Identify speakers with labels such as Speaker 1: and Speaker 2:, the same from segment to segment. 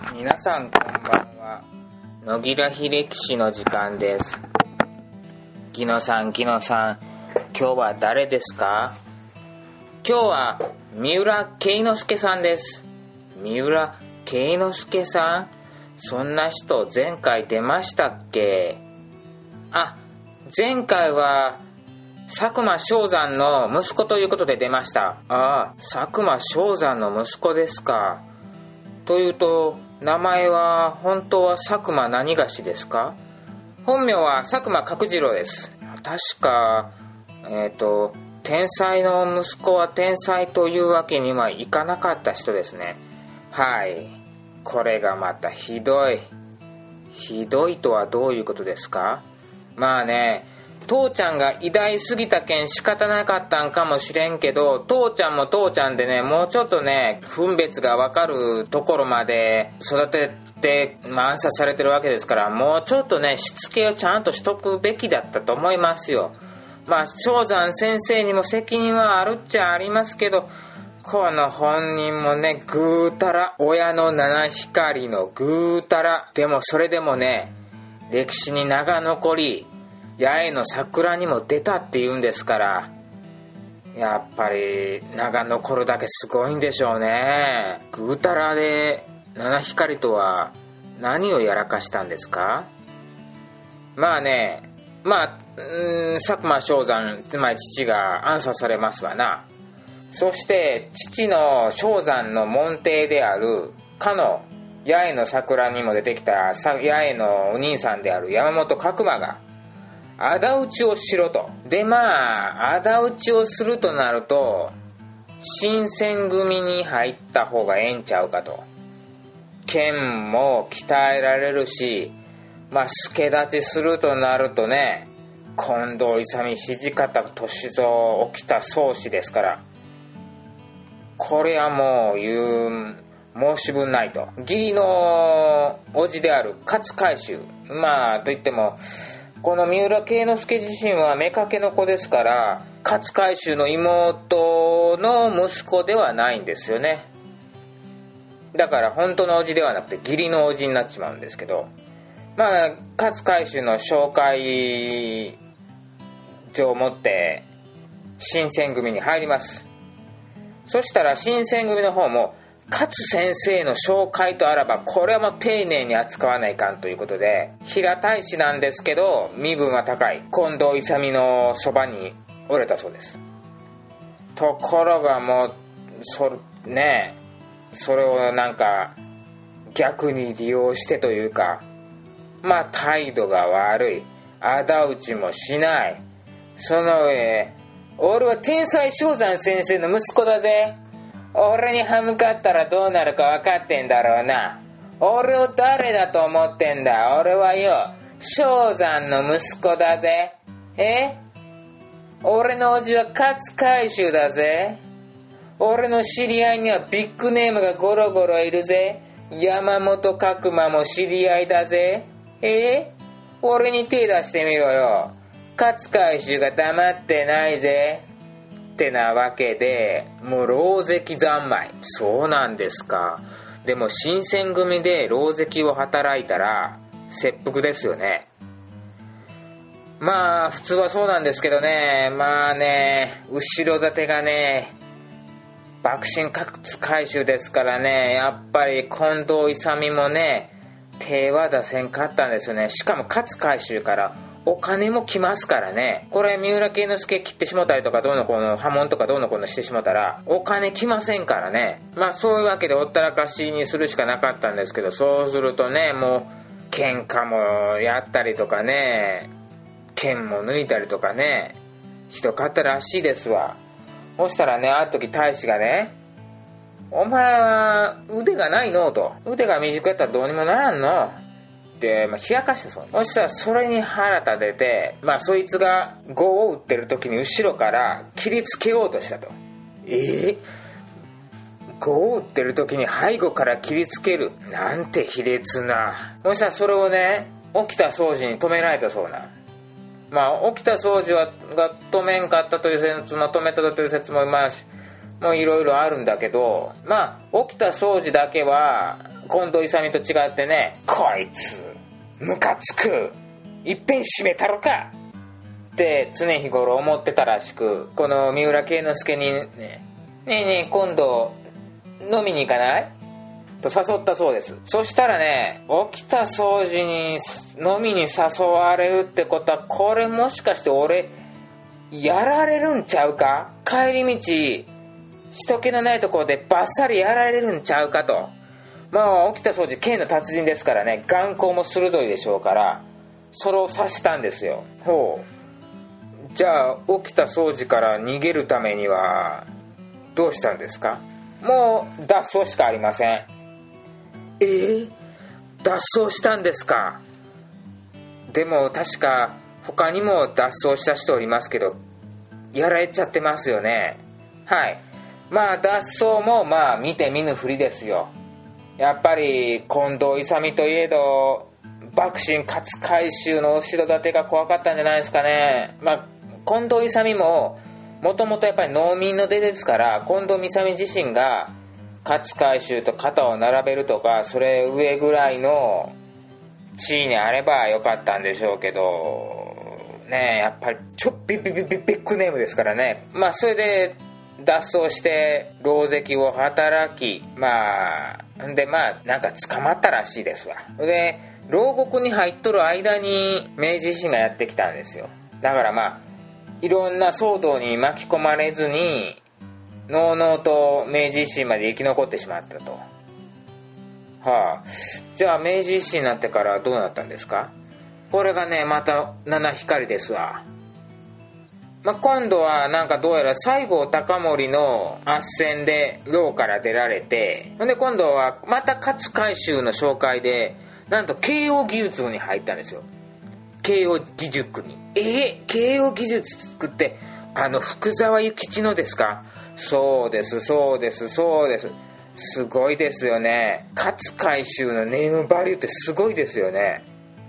Speaker 1: 皆さんこんばんは。野木らひ歴史の時間です。ギノさん、今日は誰ですか？今日は三浦慶之助さんです。三浦慶之助さん、そんな人前回出ましたっけ？前回は佐久間象山の息子ということで出ました。佐久間象山の息子ですか。というと、名前は本当は佐久間何がしですか？本名は佐久間角次郎です。確か天才の息子は天才というわけにはいかなかった人ですね。はい、これがまたひどいとはどういうことですか？父ちゃんが偉大すぎたけん仕方なかったんかもしれんけど、父ちゃんも父ちゃんでね、もうちょっとね、分別が分かるところまで育てて、暗殺されてるわけですから、もうちょっとね、しつけをちゃんとしとくべきだったと思いますよ。象山先生にも責任はあるっちゃありますけど、この本人もね、ぐうたら、親の七光のぐうたら。でもそれでもね、歴史に名が残り、八重の桜にも出たっていうんですから、やっぱり名が残るだけすごいんでしょうね。ぐうたらで七光とは何をやらかしたんですか？佐久間象山、つまり父が暗殺されますわな。そして父の象山の門弟であるかの八重の桜にも出てきた八重のお兄さんである山本角馬が仇討ちをしろと。で仇討ちをするとなると新選組に入った方がええんちゃうかと。剣も鍛えられるし、助立ちするとなるとね、近藤勇、土方歳三、沖田総司ですから、これはもう申し分ないと。義理の叔父である勝海舟、といってもこの三浦慶之助自身は妾の子ですから、勝海舟の妹の息子ではないんですよね。だから本当の叔父ではなくて義理の叔父になっちまうんですけど、勝海舟の紹介状を持って新選組に入ります。そしたら新選組の方も勝先生の紹介とあらば、これはもう丁寧に扱わないかんということで、平太子なんですけど身分は高い近藤勇のそばにおれたそうです。ところがもうそれを逆に利用してというか、態度が悪い、仇討ちもしない。その上、俺は天才象山先生の息子だぜ。俺に歯向かったらどうなるか分かってんだろうな。俺を誰だと思ってんだ。俺はよ、象山の息子だぜ。俺の叔父は勝海舟だぜ。俺の知り合いにはビッグネームがゴロゴロいるぜ。山本角馬も知り合いだぜ。俺に手出してみろよ。勝海舟が黙ってないぜ。ってなわけで、もう狼藉三昧。そうなんですか。でも新選組で狼藉を働いたら切腹ですよね。普通はそうなんですけどね。後ろ盾がね、幕臣勝海舟ですからね、やっぱり近藤勇もね、手は出せんかったんですよね。しかも勝海舟からお金も来ますからね。これ三浦慶之助切ってしもたりとか、どうのこうの破門とかどうのこうのしてしもたらお金来ませんからね。そういうわけでほったらかしにするしかなかったんですけど、そうするとね、もう喧嘩もやったりとかね、剣も抜いたりとかね、ひどかったらしいですわ。そしたらね、ある時大使がね、お前は腕がないのと、腕が短くやったらどうにもならんのって冷やかしたそう。そしたらそれに腹立てて、そいつが碁を打ってる時に後ろから切りつけようとしたと。碁を打ってる時に背後から切りつけるなんて卑劣な。そしたらそれをね、沖田総司に止められたそうな。沖田総司が止めんかったという説も、止めたという説ももういろいろあるんだけど、沖田総司だけは近藤勇と違ってね、こいつムカつく、いっぺん閉めたろかって常日頃思ってたらしく、この三浦圭之助にねえねえ今度飲みに行かないと誘ったそうです。そしたらね、沖田総司に飲みに誘われるってことは、これもしかして俺やられるんちゃうか、帰り道人気のないところでバッサリやられるんちゃうかと。まあ沖田総司剣の達人ですからね、眼光も鋭いでしょうから、それを察したんですよ。ほう、じゃあ沖田総司から逃げるためにはどうしたんですか？もう脱走しかありません。脱走したんですか？でも確か他にも脱走した人いますけど、やられちゃってますよね。はい、まあ脱走もまあ見て見ぬふりですよ。やっぱり近藤勇といえど幕臣勝海舟の後ろ盾が怖かったんじゃないですかね。まあ近藤勇ももともとやっぱり農民の出ですから、近藤勇自身が勝海舟と肩を並べるとか、それ上ぐらいの地位にあればよかったんでしょうけどね、やっぱりビッグネームですからね。まあそれで脱走して狼藉を働き、まあでまあなんか捕まったらしいですわ。で牢獄に入っとる間に明治維新がやってきたんですよ。だからまあいろんな騒動に巻き込まれずにのうのうと明治維新まで生き残ってしまったと。はあ、じゃあ明治維新になってからどうなったんですか？これがねまた七光ですわ。まあ、今度はなんかどうやら西郷隆盛の斡旋で牢から出られて、ほんで今度はまた勝海舟の紹介でなんと慶応義塾に入ったんですよ。慶応義塾に。慶応義塾って福沢諭吉のですか？そうです。すごいですよね。勝海舟のネームバリューってすごいですよね。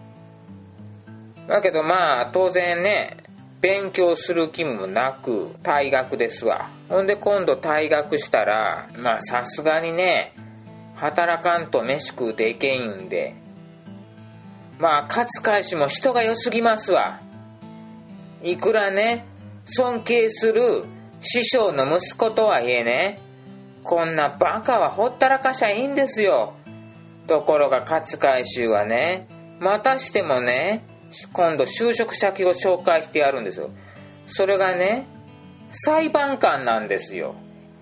Speaker 1: だけどまあ当然ね、勉強する気もなく退学ですわ。ほんで今度退学したら、まあさすがにね働かんと飯食うていけんんで、まあ勝海舟も人が良すぎますわ。いくらね尊敬する師匠の息子とはいえね、こんなバカはほったらかしゃいいんですよ。ところが勝海舟はね、またしてもね今度就職先を紹介してやるんですよ。それがね裁判官なんですよ。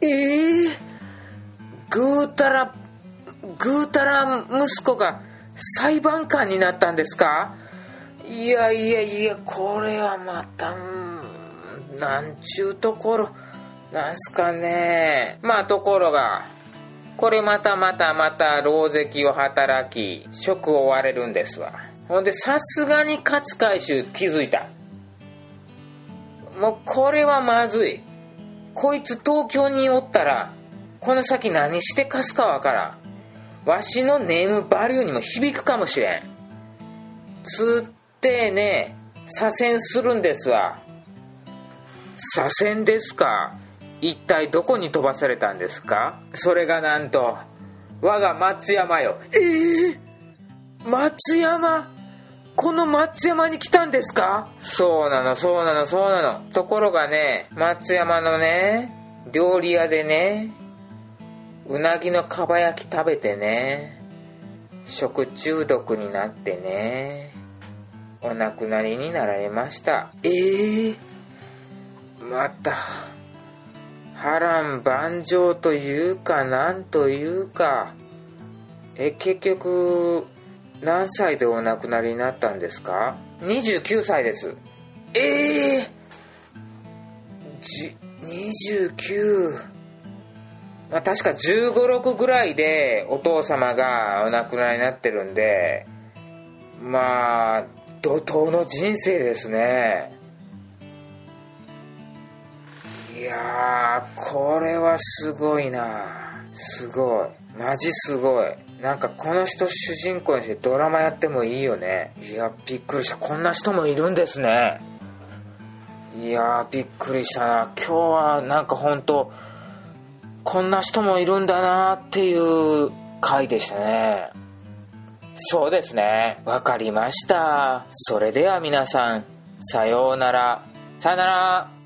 Speaker 1: ぐうたら息子が裁判官になったんですか？いやこれはまたなんちゅうところなんすかね。まあところがこれまた狼藉を働き職を追われるんですわ。ほんでさすがに勝海舟気づいた。もうこれはまずい。こいつ東京におったらこの先何してかすかわからん。わしのネームバリューにも響くかもしれん。つってね左遷するんですわ。左遷ですか？一体どこに飛ばされたんですか？それがなんと我が松山よ。松山、この松山に来たんですか？そうなの。ところがね松山のね料理屋でねうなぎのかば焼き食べてね食中毒になってねお亡くなりになられました。また波乱万丈というかなんというか、結局何歳でお亡くなりになったんですか？29歳です。29、まあ、確か15、6ぐらいでお父様がお亡くなりになってるんで、まあ怒涛の人生ですね。いやーこれはすごいな。すごい、マジすごい。なんかこの人主人公にしてドラマやってもいいよね。いやびっくりした。こんな人もいるんですね。いやびっくりしたな。今日はなんか本当こんな人もいるんだなっていう回でしたね。そうですね、わかりました。それでは皆さん、さようなら。さようなら。